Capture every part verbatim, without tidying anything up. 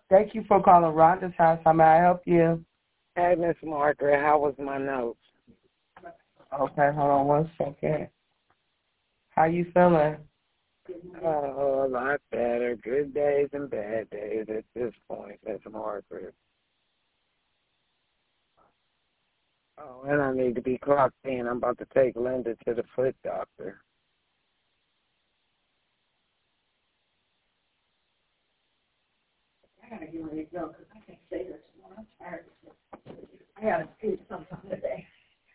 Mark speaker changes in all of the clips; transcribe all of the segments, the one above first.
Speaker 1: Thank you for calling Rhonda's house. How may I help you?
Speaker 2: Hey, Miss Margaret, how was my notes?
Speaker 1: Okay, hold on one second. How you feeling?
Speaker 2: Oh, a lot better. Good days and bad days at this point, Miss Margaret. Oh, and I need to be clocked in. I'm about to take Linda to the foot doctor.
Speaker 3: I gotta get ready to go because I can't stay there tomorrow. I'm tired. I gotta do something today.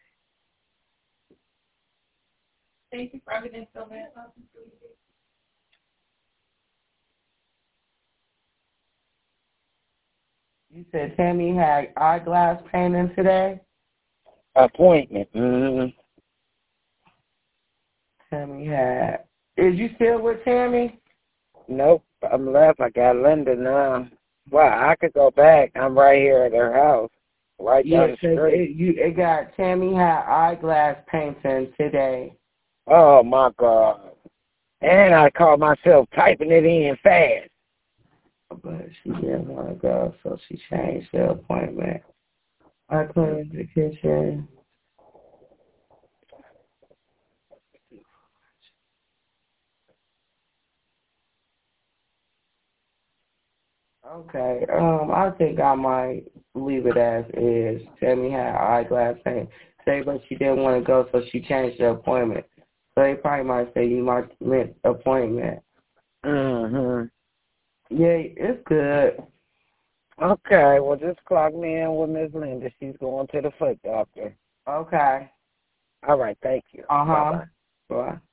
Speaker 3: Thank you for everything, Sylvia.
Speaker 1: You said Tammy had eyeglass painting today?
Speaker 2: Appointment. Mm-hmm.
Speaker 1: Tammy had. Is you still with Tammy?
Speaker 2: Nope, I'm left. I got Linda now. Well, I could go back. I'm right here at her house, right
Speaker 1: Yeah,
Speaker 2: down the street.
Speaker 1: it, you, it got Tammy had eyeglass painting today.
Speaker 2: Oh, my God. And I caught myself typing it in fast.
Speaker 1: But she didn't want to go, so she changed the appointment. I cleaned the kitchen. Okay, um, I think I might leave it as is. Tammy had eyeglass paint today, but she didn't want to go, so she changed the appointment. So they probably might say you might miss appointment.
Speaker 2: Mm-hmm.
Speaker 1: Yeah, it's good.
Speaker 2: Okay, well, just clock me in with Miss Linda. She's going to the foot doctor.
Speaker 1: Okay.
Speaker 2: All right, thank you.
Speaker 1: Uh-huh.
Speaker 2: Bye-bye.
Speaker 1: Bye.